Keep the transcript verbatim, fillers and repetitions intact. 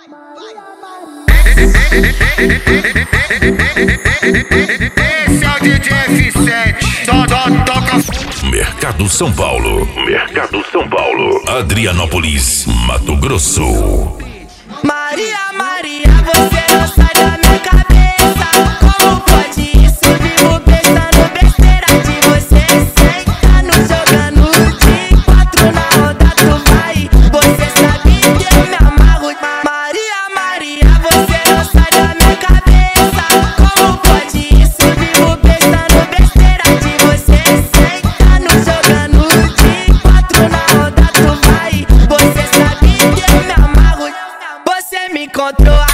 Esse é o D J F sete. Toca. Mercado São Paulo. Mercado São Paulo. Adrianópolis, Mato Grosso. Maria, Maria, você não sai da minha cabeça. Como pode isso? Vivo pensando besteira de você. Sentando, jogando de quatro na roda, tu vai. Você sabe que eu me amarro. Maria, Maria, você não sai da minha cabeça. Como pode isso? Vivo pensando besteira de você. Sentando, jogando de quatro na roda, tu vai. Você sabe que eu me amarro. Você me encontrou